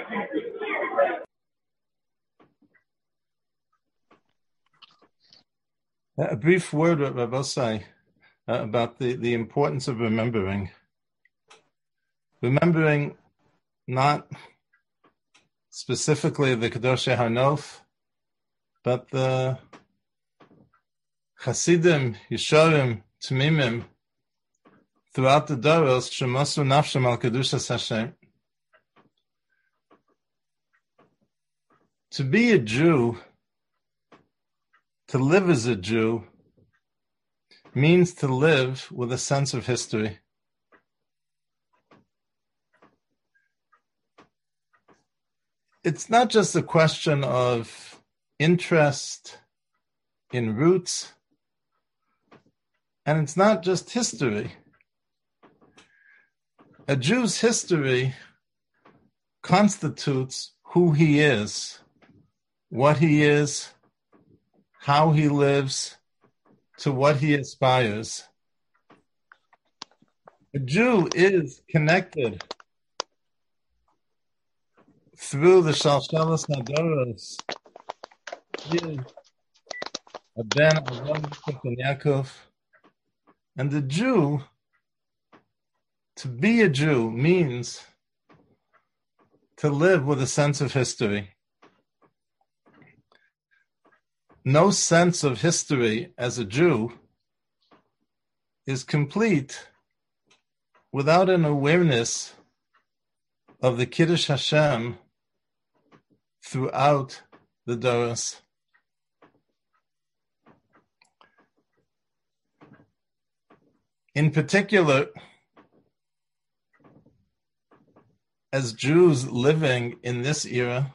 A brief word, Rabbi Say, about the importance of remembering. Remembering not specifically the Kedoshei Harnof, but the Chasidim, Yesharim, Tmimim, throughout the Doros, Shemosu Nafshem al Kedushas Hashem. To be a Jew, to live as a Jew, means to live with a sense of history. It's not just a question of interest in roots, and it's not just history. A Jew's history constitutes who he is, what he is, how he lives, to what he aspires. A Jew is connected through the Shalshelas Hadoros. He is a ben Avram Yitzchak and Yaakov. And the Jew, to be a Jew, means to live with a sense of history. No sense of history as a Jew is complete without an awareness of the Kiddush Hashem throughout the Doros. In particular, as Jews living in this era,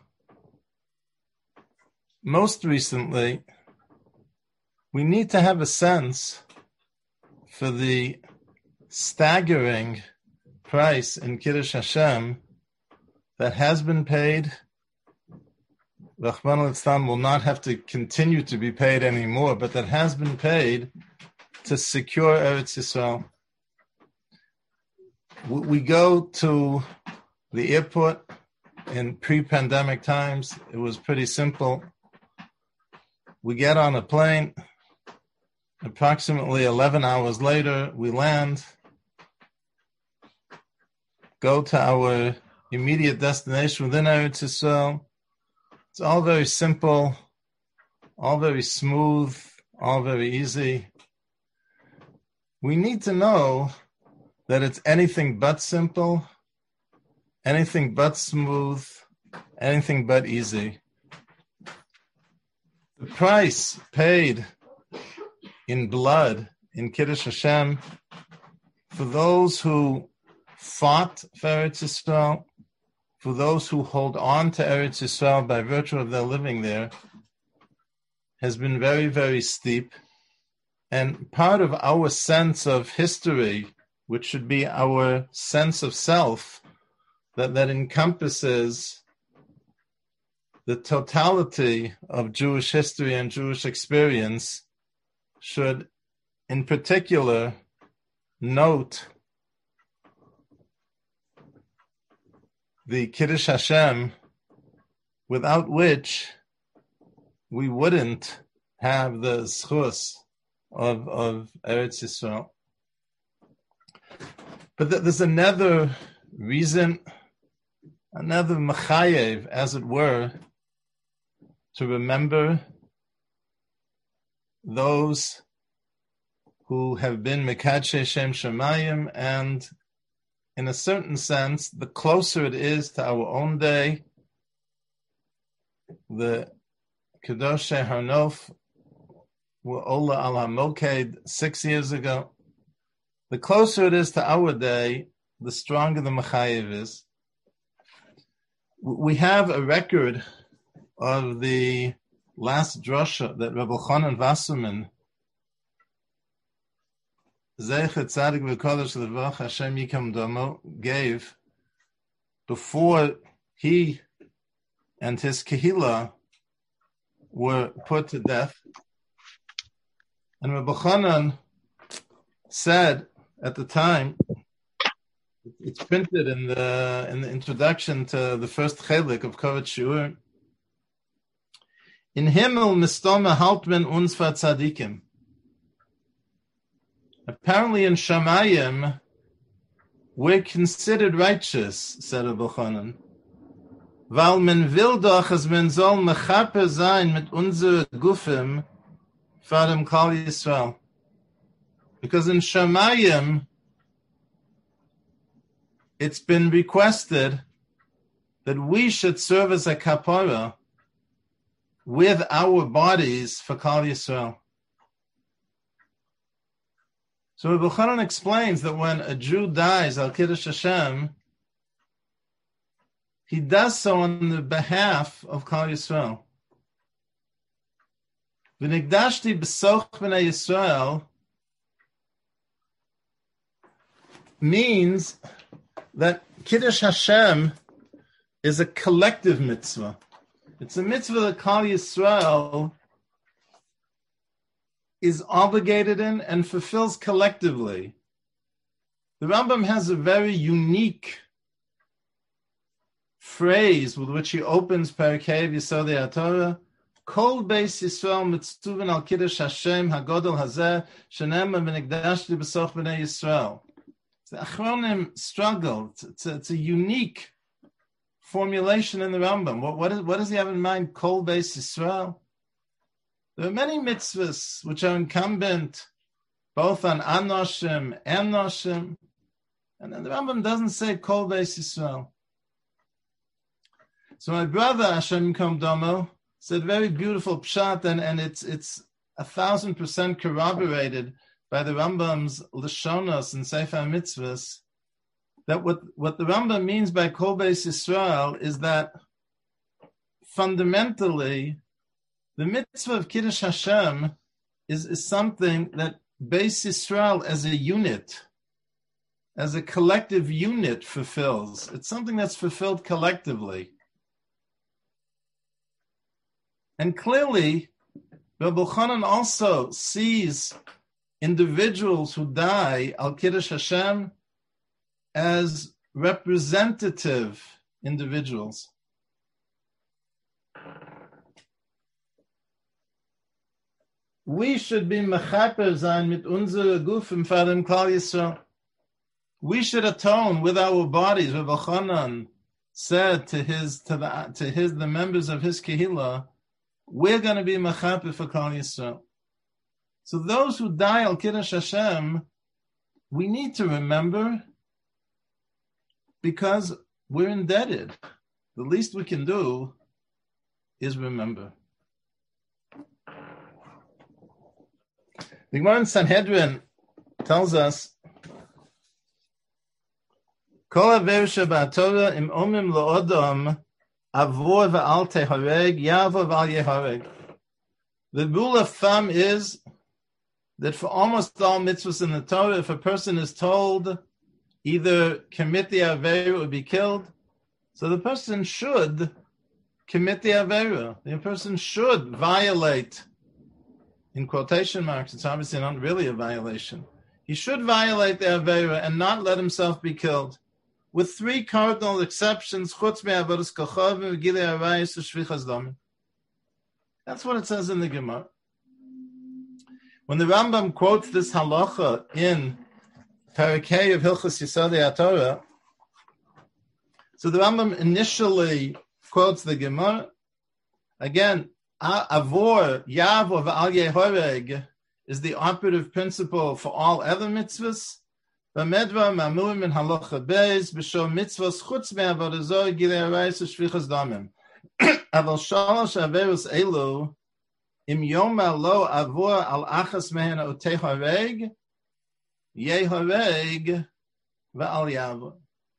most recently, we need to have a sense for the staggering price in Kiddush Hashem that has been paid. Rachmana litzlan will not have to continue to be paid anymore, but that has been paid to secure Eretz Yisrael. We go to the airport in pre-pandemic times. It was pretty simple. We get on a plane. Approximately 11 hours later, we land, go to our immediate destination within Eretz Yisrael. It's all very simple, all very smooth, all very easy. We need to know that it's anything but simple, anything but smooth, anything but easy. The price paid in blood in Kiddush Hashem for those who fought for Eretz Yisrael, for those who hold on to Eretz Yisrael by virtue of their living there, has been very, very steep. And part of our sense of history, which should be our sense of self, that encompasses the totality of Jewish history and Jewish experience, should in particular note the Kiddush Hashem, without which we wouldn't have the zchus of Eretz Yisrael. But there's another reason, another mechayev, as it were, to remember those who have been Mekadshe Shem Shemayim, and in a certain sense, the closer it is to our own day, the Kedoshei Harnof were Ola al HaMoked 6 years ago. The closer it is to our day, the stronger the Mechayev is. We have a record of the last drasha that Rabbi Chanan Wasserman, Zeichet Tzadik V'Kodesh L'Vach Hashem Yikam Damo, gave before he and his Kehillah were put to death. And Rabbi Chanan said at the time It's printed in the introduction to the first chelik of Kovet Shiur. In Himmel mistome haltmen uns for tzadikim. Apparently in Shamayim, we're considered righteous, said Rabbi Chanan. Weil men will doch, as men soll mechaper sein mit unser Gufim for dem Klal Yisrael. Because in Shamayim, it's been requested that we should serve as a kapara with our bodies for Klal Yisrael. So Rabbi Chanan explains that when a Jew dies al Kiddush Hashem, he does so on the behalf of Klal Yisrael. V'nigdashti b'soch b'nei Yisrael means that Kiddush Hashem is a collective mitzvah. It's a mitzvah that Klal Yisrael is obligated in and fulfills collectively. The Rambam has a very unique phrase with which he opens Perikei Yisodei HaTorah. Kol Beis Yisrael mitzuvin al Kiddush Hashem hagodol hazeh shenemar v'nigdashti b'soch b'nei Yisrael. The Achronim struggle. It's a unique formulation in the Rambam. What does he have in mind? Kol Beis Yisrael. There are many mitzvahs which are incumbent both on Anoshim and Noshim, and then the Rambam doesn't say Kol Beis Yisrael. So my brother Hashem Yom Domo said very beautiful pshat, and it's 1,000% corroborated by the Rambam's Lashonos and Sefer Mitzvahs, that what the Rambam means by Kol Beis Yisrael is that fundamentally the mitzvah of Kiddush Hashem is something that Beis Yisrael as a unit, as a collective unit fulfills. It's something that's fulfilled collectively. And clearly, Rabbi Chanan also sees individuals who die al Kiddush Hashem as representative individuals. We should be mechaper sein mit unser Gufim for dem Klal Yisrael. We should atone with our bodies. Rabbi Chanan said to the members of his kehillah, we're going to be mechaper for Klal Yisrael. So those who die al Kiddush Hashem, we need to remember because we're indebted. The least we can do is remember. The Gemara in Sanhedrin tells us, Kol haver shebaTorah im omim lo'odom avor v'al tehareg yavor v'al yehareg. The rule of thumb is that for almost all mitzvahs in the Torah, if a person is told either commit the Aveira or be killed, so the person should commit the Aveira. The person should violate, in quotation marks, it's obviously not really a violation. He should violate the Aveira and not let himself be killed, with three cardinal exceptions, chutz me'avodas kochavim v'gilei arayos u'shvichas damim. That's what it says in the Gemara. When the Rambam quotes this halacha in Perikei of Hilchos Yisodei HaTorah, so the Rambam initially quotes the Gemara. Again, avor, yavor, v'al yehoreg is the operative principle for all other mitzvahs. V'medvar ma'murim min halacha beis b'shor mitzvahs chutz me'avodah zor gilei arayos u'shvichas damim. Aval shalosh averos elu im yoma lo avor al achas mehen o tehoreg yehoreg v'al yavor.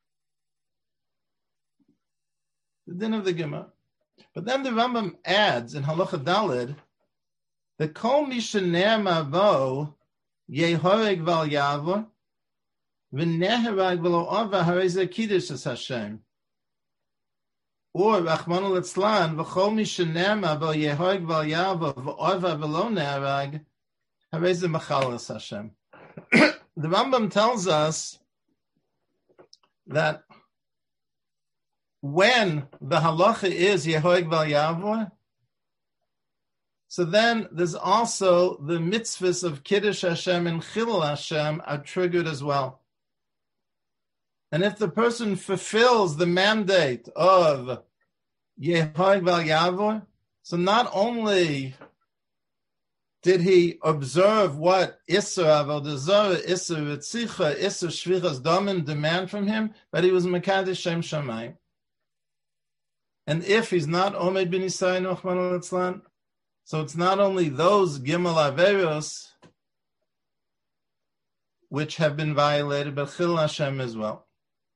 The din of the Gemara. But then the Rambam adds in Halacha Daled that kol mi shener mavo yehoreg v'al yavor v'neherag v'lo ava harei ze kiddush es Hashem. Or Rachmana litzlan v'chol mi shener mavo yehoreg v'al yavor v'ova v'lo neherag harei ze machal es Hashem. The Rambam tells us that when the halacha is Yehoig Val Yavor, so then there's also the mitzvahs of Kiddush Hashem and Chilul Hashem are triggered as well. And if the person fulfills the mandate of Yehoig Val Yavor, so not only did he observe what Isser Avodah Zarah, Isser Ritzicha, Isser Shvichas Damim demand from him, but he was Mekadesh Shem Shamayim. And if he's not Omed bin Yisai Nochman al-Itzlan, so it's not only those Gimel Averos which have been violated, but Chilul Hashem as well.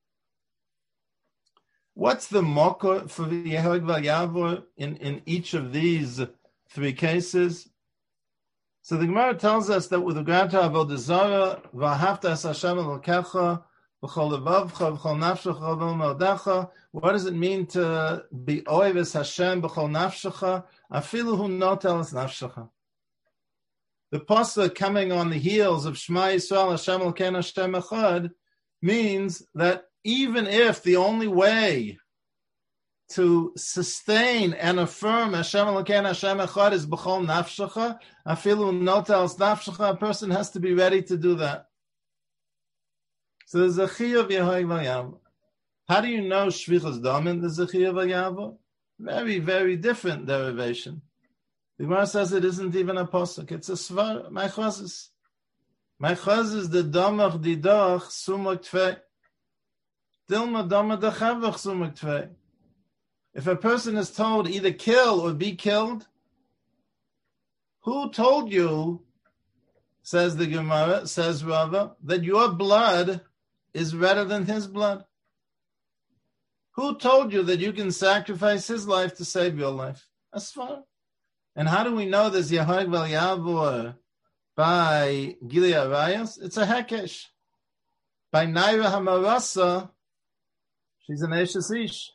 What's the mokor for Yehoig Val Yavor in each of these three cases? So the Gemara tells us that with regard to Avodah Zarah, V'ahavta es Hashem Elokecha, V'chol levavcha, V'chol nafshecha, V'chol me'odecha, what does it mean to be oiv es Hashem B'chol nafshecha? Afilu hu notel es nafshecha. The pasuk coming on the heels of Shema Yisrael Hashem Elokeinu Hashem Echad means that even if the only way to sustain and affirm Hashem Elokeinu Hashem Echad is b'chol nafshecha, afilu notel es nafshecha, a person has to be ready to do that. So there's a chiyuv Yehoig Val Yavor. How do you know Shvichas Damim there's a chiyuv Val Yavor? Very, very different derivation. The Gemara says it isn't even a pasuk; it's a svar. My chazis the damach didach sumuk tvei. Dilma damach dachavach sumuk tvei. If a person is told either kill or be killed, who told you, says the Gemara, says Rava, that your blood is better than his blood? Who told you that you can sacrifice his life to save your life? Asfar. And how do we know there's Yehoig Val Yavor by Gili Arayos? It's a hekesh. By Naira Hamarasa, she's an Eshes Ish.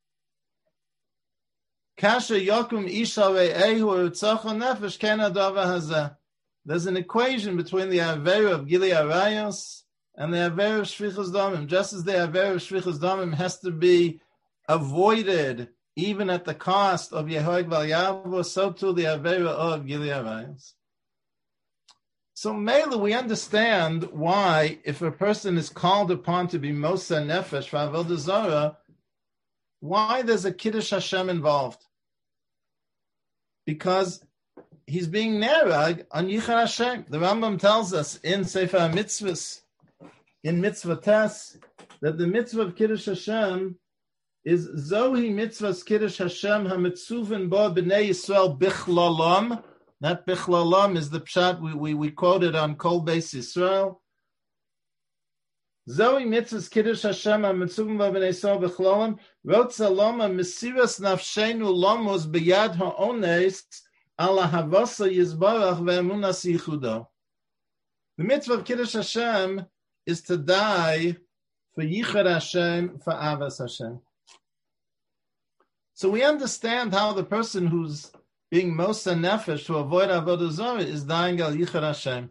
Kasha Yokum Isha Re'ehu Urtzacha Nefesh Kena Dava Hazeh. There's an equation between the Avera of Gili Arayos and the Avera of Shvichas Damim. Just as the Avera of Shvichas Damim has to be avoided even at the cost of Yehoig Val Yavor, so too the Avera of Gili Arayos. So mainly we understand why if a person is called upon to be Mosa Nefesh for Avodah Zarah, why there's a Kiddush Hashem involved. Because he's being nerag on Yichar Hashem. The Rambam tells us in Sefer HaMitzvahs, in Mitzvah Tes, that the mitzvah of Kiddush Hashem is Zohi Mitzvahs Kiddush Hashem HaMitzuven Bo B'nei Yisrael Bichlalam. That Bichlalam is the pshat we quoted on Kol Beis Yisrael. Zohi Mitzvahs Kiddush Hashem HaMitzuven Bo B'nei Yisrael Bichlalam Rotza Loma Mesiras Nafshenu Lomos B'yad Ha'ones Ala Havasa Yizbarach Ve'emunas Yichudo. The mitzvah of Kiddush Hashem is to die for Yichar Hashem, for Avas Hashem. So we understand how the person who's being Mosa Nefesh to avoid Avodah Zarah is dying al Yichar Hashem.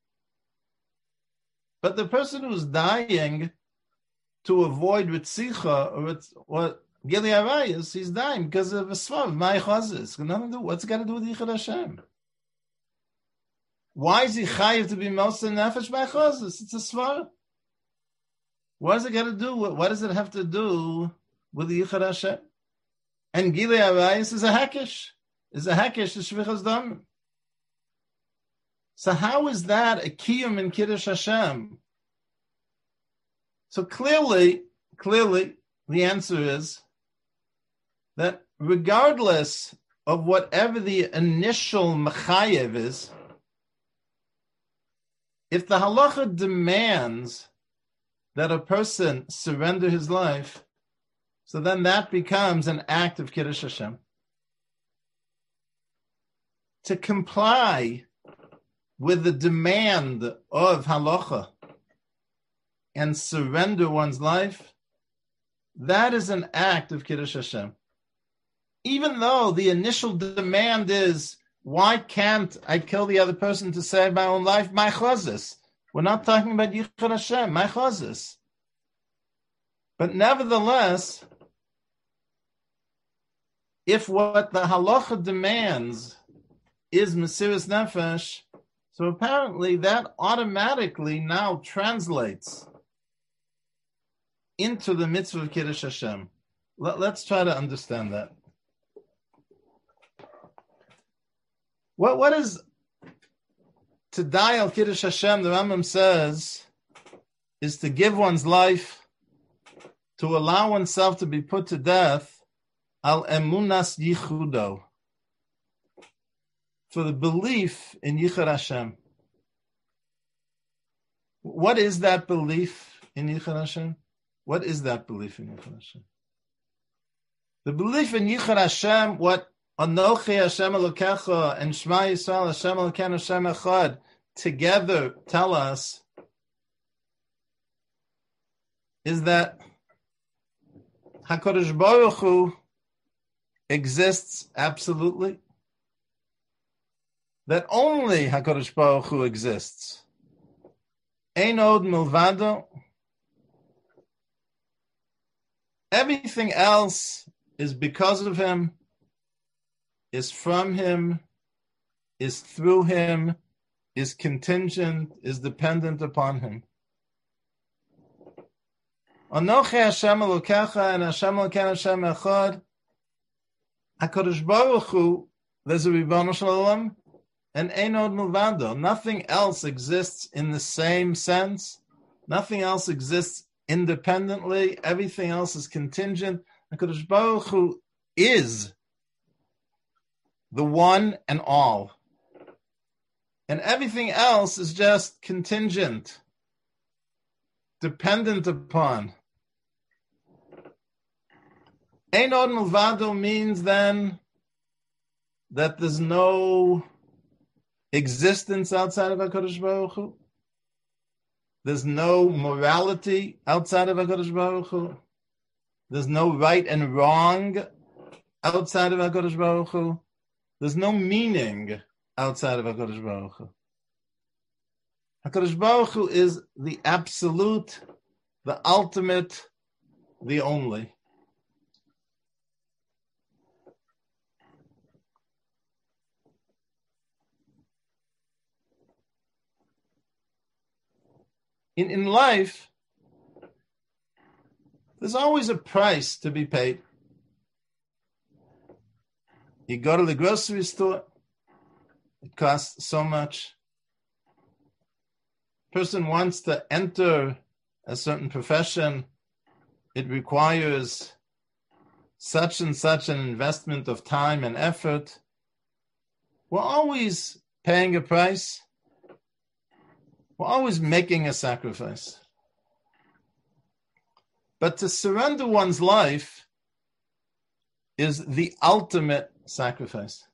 But the person who's dying to avoid Ritzicha or Gili Arayos, he's dying because of a svav, my chazis. What's it got to do with Yichar Hashem? Why is he chayiv to be Mosa Nefesh by chazis? It's a svav. What does it got to do? What does it have to do with the Yichar Hashem? And Gili Arayos is a hekesh. Is a hekesh to Shvichas Damim. So how is that a kiyum in Kiddush Hashem? So clearly, the answer is that regardless of whatever the initial mechayev is, if the halacha demands that a person surrender his life, so then that becomes an act of Kiddush Hashem. To comply with the demand of halacha and surrender one's life, that is an act of Kiddush Hashem. Even though the initial demand is, why can't I kill the other person to save my own life? My chazis. We're not talking about Yichar Hashem, my chazis. But nevertheless, if what the halacha demands is Mesiras Nefesh, so apparently that automatically now translates into the mitzvah of Kiddush Hashem. Let's try to understand that. What is to die al Kiddush Hashem, the Rambam says, is to give one's life, to allow oneself to be put to death, al emunas yichudo, for the belief in Yichud Hashem. What is that belief in Yichud Hashem? What is that belief in Yichud Hashem? The belief in Yichud Hashem, what Anochi Hashem Elokecha and Shema Yisrael Hashem Elokeinu Hashem Echad together tell us, is that HaKadosh Baruch Hu exists absolutely. That only HaKadosh Baruch Hu exists. Ein od milvado. Everything else is because of Him, is from Him, is through Him, is contingent, is dependent upon Him. Anochi Hashem Elokecha and Hashem Elokeinu Hashem Echad. HaKadosh Baruch Hu, there's a Ribbono Shel Olam, and Ein od milvado. Nothing else exists in the same sense. Nothing else exists independently. Everything else is contingent. HaKadosh Baruch Hu is the one and all. And everything else is just contingent, dependent upon. Ein od milvado means then that there's no existence outside of HaKadosh Baruch Hu. There's no morality outside of HaKadosh Baruch Hu. There's no right and wrong outside of HaKadosh Baruch Hu. There's no meaning outside of HaKadosh Baruch Hu. HaKadosh Baruch Hu is the absolute, the ultimate, the only. In life, there's always a price to be paid. You go to the grocery store, it costs so much. Person wants to enter a certain profession, it requires such and such an investment of time and effort. We're always paying a price. We're always making a sacrifice. But to surrender one's life is the ultimate sacrifice.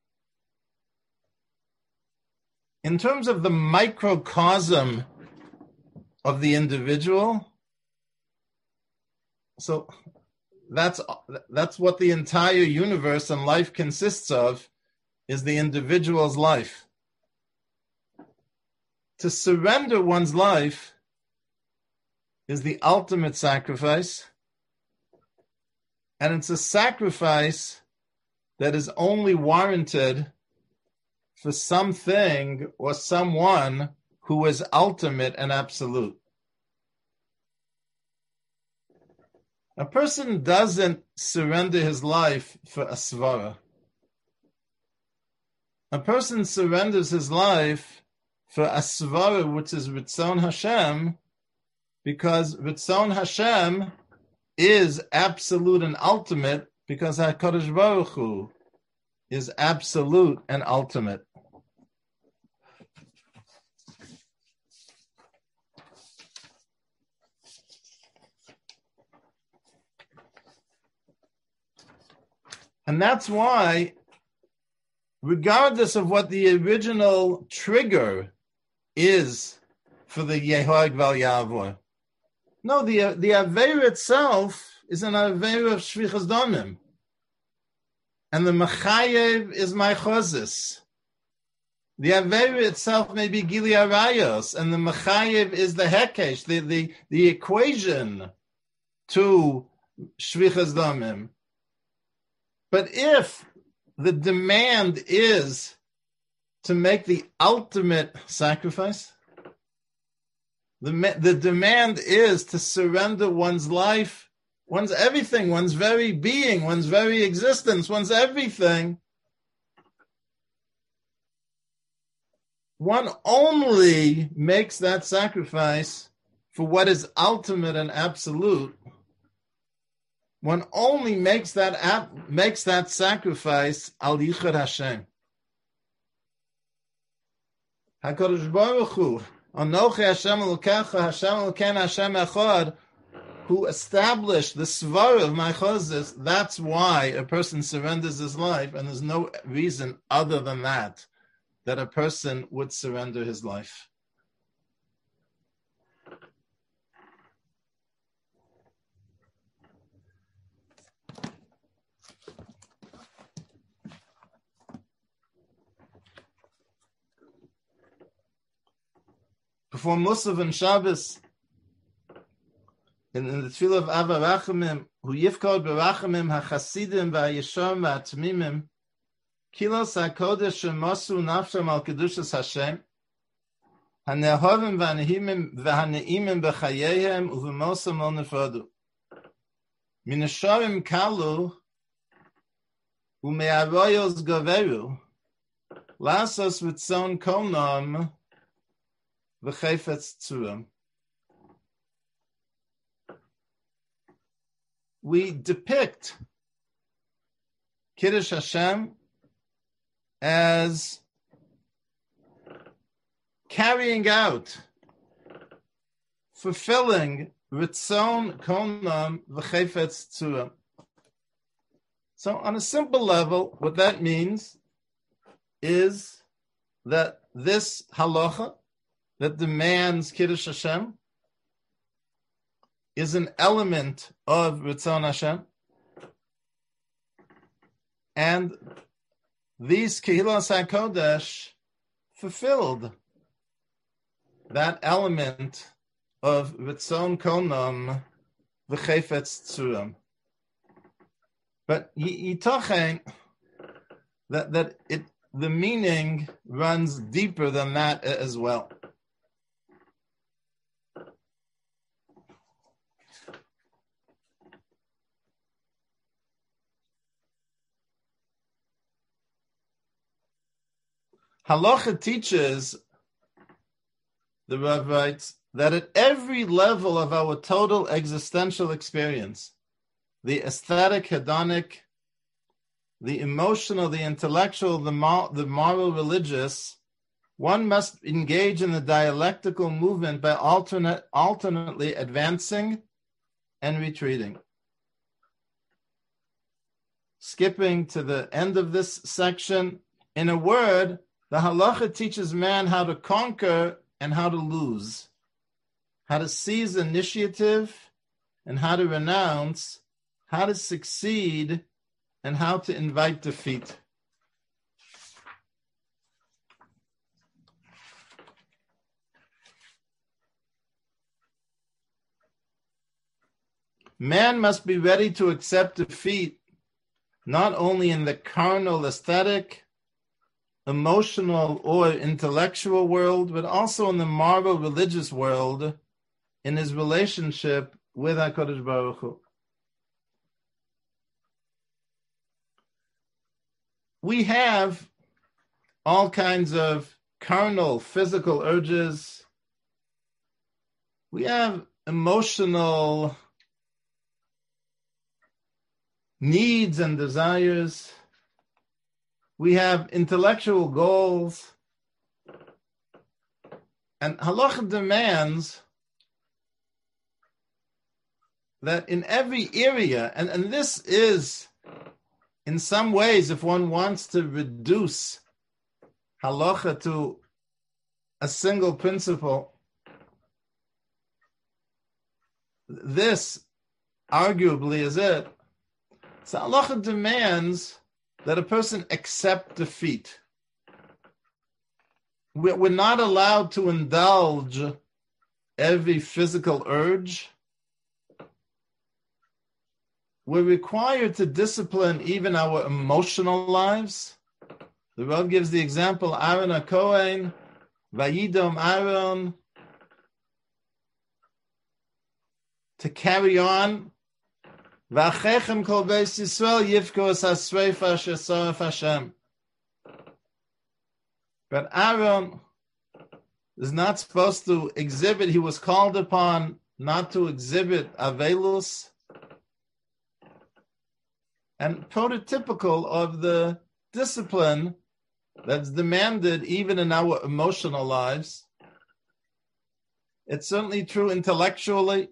In terms of the microcosm of the individual, so that's what the entire universe and life consists of, is the individual's life. To surrender one's life is the ultimate sacrifice, and it's a sacrifice that is only warranted for something or someone who is ultimate and absolute. A person doesn't surrender his life for a svara. A person surrenders his life for a svara, which is Ritzon Hashem, because Ritzon Hashem is absolute and ultimate, because HaKadosh Baruch Hu is absolute and ultimate. And that's why, regardless of what the original trigger is for the Yehoag Val Yavor, no, the Aveira itself is an Aveira of Shvichas Damim. And the Mechayev is Maichozis. The Aveira itself may be Gili Arayos, and the Mechayev is the Hekesh, the equation to shvichas damim. But if the demand is to make the ultimate sacrifice, the demand is to surrender one's life, one's everything, one's very being, one's very existence, one's everything. One only makes that sacrifice for what is ultimate and absolute. One only makes that sacrifice al yichud Hashem. HaKadosh Baruch Hu, Anochi Hashem Elokecha, Hashem Elokeinu Hashem Echad, who established the svara of Ma'achozis. That's why a person surrenders his life, and there's no reason other than that a person would surrender his life. Before Musaf and Shabbos, in the Tefillah of Ava Rachamim, who yifkod berachamim hachasidim v'ayisham v'atmimim, kilos hakodesh shemosu nafsham al kedushas Hashem, hanehovim v'haneimim b'chayehem uv'mosam al nefrodu. Minasharim kalu u'me'aroyos goveru, lasos v'tzon kolnom v'chayfetz tzuram. We depict Kiddush Hashem as carrying out, fulfilling Ritzon Konam V'chayfetz Tzuram. So on a simple level, what that means is that this halacha that demands Kiddush Hashem is an element of Ritzon Hashem, and these Kehilas HaKodesh fulfilled that element of Ritzon Konam V'chayfetz Tzuram. But Yitochen, that the meaning runs deeper than that as well. Halacha teaches, the Rav writes, that at every level of our total existential experience, the aesthetic, hedonic, the emotional, the intellectual, the moral, religious, one must engage in the dialectical movement by alternately advancing and retreating. Skipping to the end of this section, in a word, the halacha teaches man how to conquer and how to lose, how to seize initiative and how to renounce, how to succeed and how to invite defeat. Man must be ready to accept defeat, not only in the carnal, aesthetic, emotional, or intellectual world, but also in the moral, religious world, in his relationship with HaKadosh Baruch Hu. We have all kinds of carnal, physical urges. We have emotional needs and desires. We have intellectual goals. And halacha demands that in every area, and this is, in some ways, if one wants to reduce halacha to a single principle, this arguably is it. So halacha demands that a person accept defeat. We're not allowed to indulge every physical urge. we're required to discipline even our emotional lives. The Rav gives the example, Aaron HaKohen, Vayidom Aaron, to carry on. V'achechem kol beis Yisrael yifkos hasreifa shesoref Hashem. But Aaron is not supposed to exhibit, he was called upon not to exhibit avelus, and prototypical of the discipline that's demanded even in our emotional lives. It's certainly true intellectually.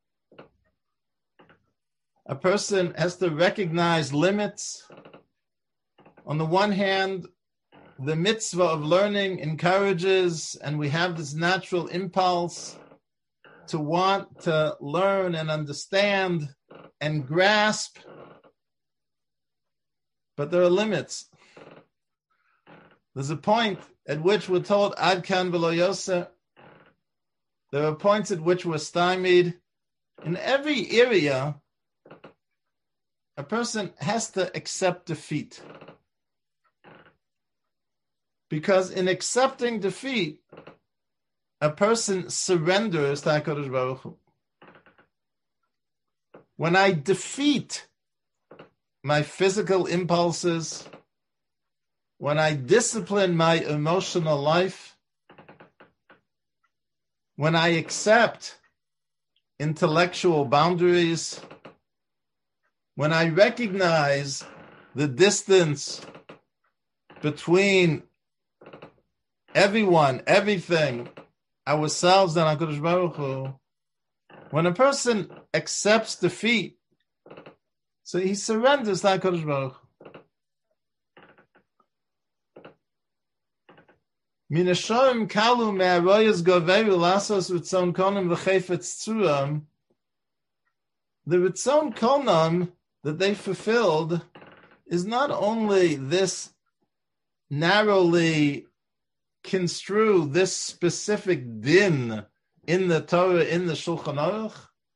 A person has to recognize limits. On the one hand, the mitzvah of learning encourages, and we have this natural impulse to want to learn and understand and grasp. But there are limits. There's a point at which we're told, Ad kan v'lo yoser. There are points at which we're stymied. In every area, a person has to accept defeat. Because in accepting defeat, a person surrenders to HaKadosh Baruch Hu. When I defeat my physical impulses, when I discipline my emotional life, when I accept intellectual boundaries, when I recognize the distance between everyone, everything, ourselves and HaKadosh Baruch Hu, when a person accepts defeat, so he surrenders to HaKadosh Baruch Hu. Minashoim kalu me'aroyas goveru lasos ritzon konam v'chefetz tzuram. The ritzon konam that they fulfilled is not only this narrowly construe this specific din in the Torah, in the Shulchan Aruch,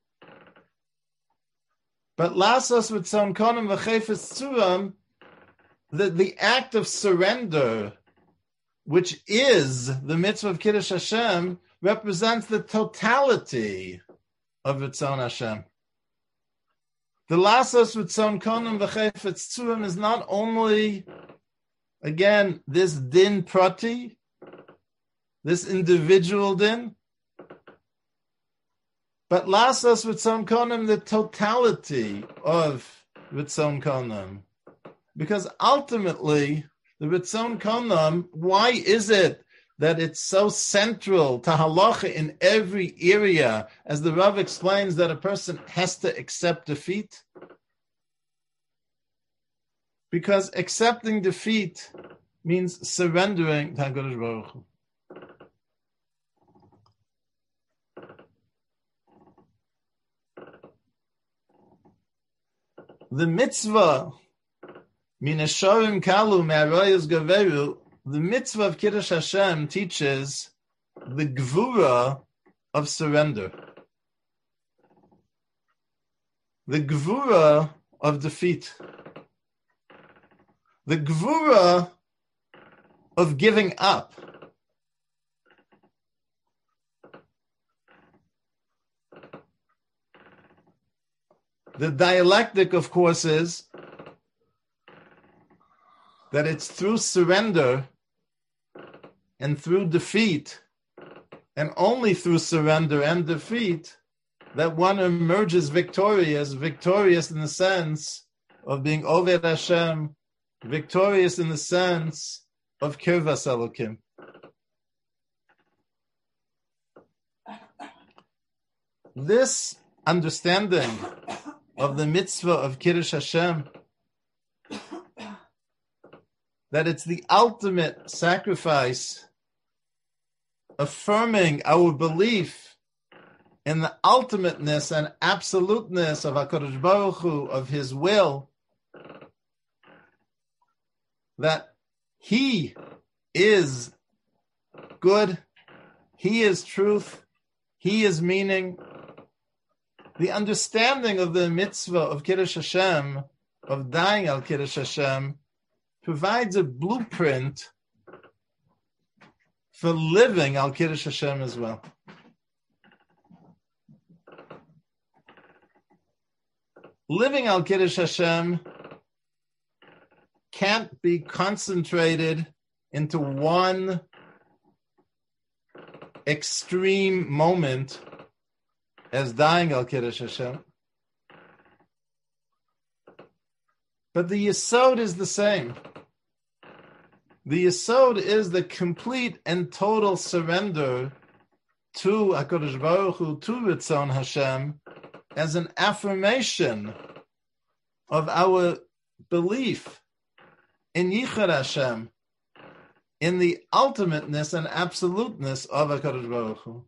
but lasos ritzon konam v'chefetz tzuram, the act of surrender, which is the mitzvah of Kiddush Hashem, represents the totality of Ritzon Hashem. The lasos Ritzon konam v'chefetz tzuram is not only, again, this din prati, this individual din, but lasos Ritzon konam, the totality of Ritzon konam. Because ultimately, the Ritzon konam, why is it that it's so central to halacha in every area, as the Rav explains, that a person has to accept defeat? Because accepting defeat means surrendering to HaKadosh Baruch Hu. The mitzvah Minashorim kalu me'aroyas gaveru, the mitzvah of Kiddush Hashem teaches the gvura of surrender, the gvura of defeat, the gvura of giving up. The dialectic, of course, is that it's through surrender and through defeat, and only through surrender and defeat, that one emerges victorious in the sense of being Oved Hashem, victorious in the sense of Kirvas Elokim. This understanding of the mitzvah of Kiddush Hashem, that it's the ultimate sacrifice, affirming our belief in the ultimateness and absoluteness of HaKadosh Baruch Hu, of His will, that He is good, He is truth, He is meaning. The understanding of the mitzvah of Kiddush Hashem, of dying al Kiddush Hashem, provides a blueprint for living al Kiddush Hashem as well. Living al Kiddush Hashem can't be concentrated into one extreme moment as dying al Kiddush Hashem. But the Yesod is the same. The Yesod is the complete and total surrender to HaKadosh Baruch Hu, to Ritzon Hashem, as an affirmation of our belief in Yichud Hashem, in the ultimateness and absoluteness of HaKadosh Baruch Hu.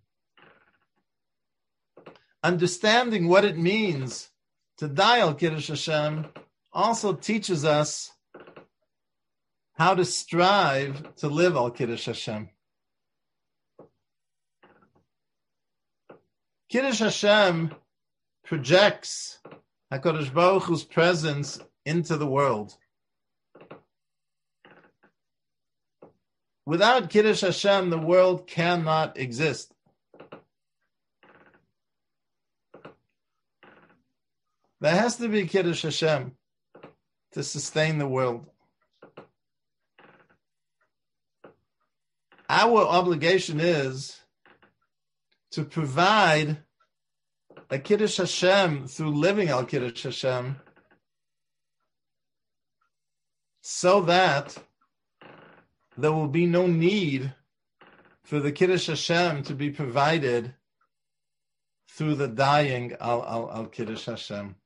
Understanding what it means to die al Kiddush Hashem also teaches us how to strive to live al Kiddush Hashem. Kiddush Hashem projects HaKadosh Baruch Hu's presence into the world. Without Kiddush Hashem, the world cannot exist. There has to be Kiddush Hashem to sustain the world. Our obligation is to provide a Kiddush Hashem through living al Kiddush Hashem, so that there will be no need for the Kiddush Hashem to be provided through the dying al Kiddush Hashem.